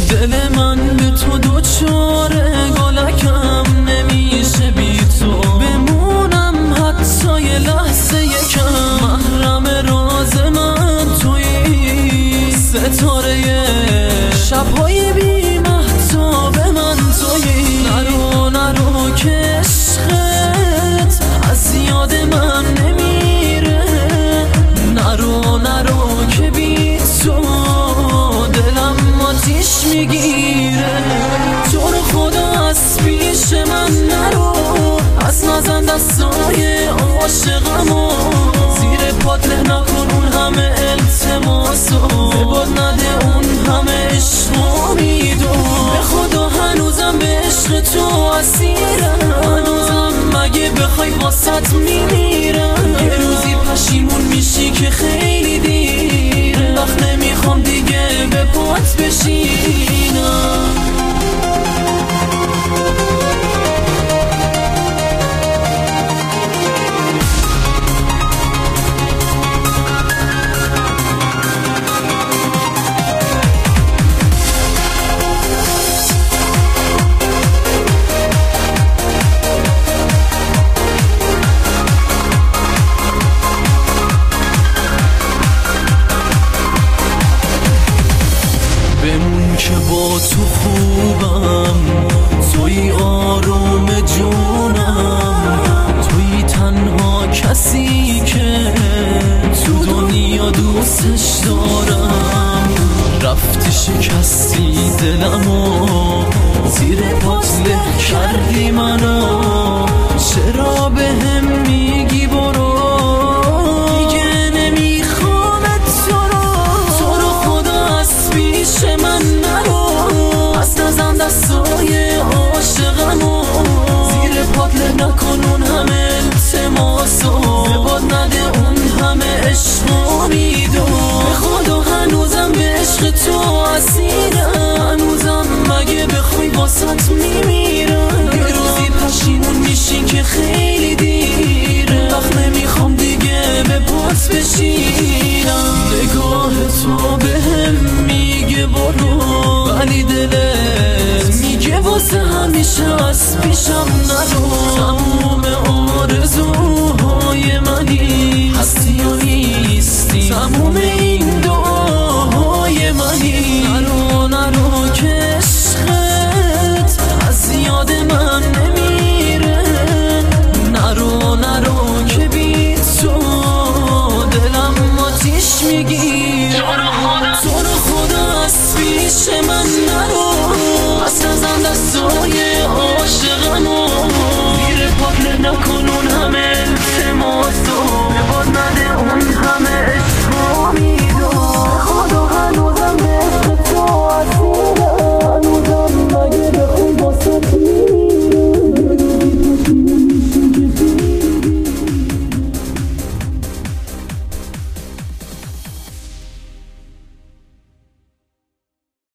دل من به تو دوچاره، گلکم نمیشه بی تو بمونم حتی یه لحظه یکم. محرم راز من تویی، ستاره شبهای بی مهتاب من تویی. نرو نرو که عشقت از یاد من نمیره، نرو نرو که بی تو دلم آتیش میگیره. تو رو خدا از پیش من نرو، از نزن دستای عاشقمو، زیر پات له نکن اون همه التماسو، به باد نده اون همه عشق امیدو. به خدا هنوزم به عشق تو اسیرم، هنوزم مگه بخوای واسط میمیرم. یه روزی پشیمون میشی که خیلی دیره، وقت نمیخوام دیگه به پات بشینم. که با تو خوبم، توی آروم جونم، توی تنها کسی که تو دنیا دوستش دارم. رفتی شکستی دلمو، زیر پات له کردی منو، چرا به هم میگی برو؟ دیگه نمیخوام تو رو خدا از پیش من نرو، از نزن دستای عاشقمو، زیر پات له نکن اون همه التماسو، به باد نده اون همه عشق امیدو. به خدا هنوزم به عشق تو اسیرم، هنوزم مگه بخوای واسط میمیرم. یه روزی پشیمون میشی که خیلی دیره، وقت نمیخوام دیگه به پات بشینم. نگاه تو بهم میگه برو، ولی دلت میگه واسه همیشه از پیشم نرو. تموم آرزوهای منی، هستی و نیستی، تموم این دعاهای منی. نرو نرو که عشقت از یاد من نمیره، نرو نرو که بی تو دلم آتیش میگیره. تو رو خدا از پیش من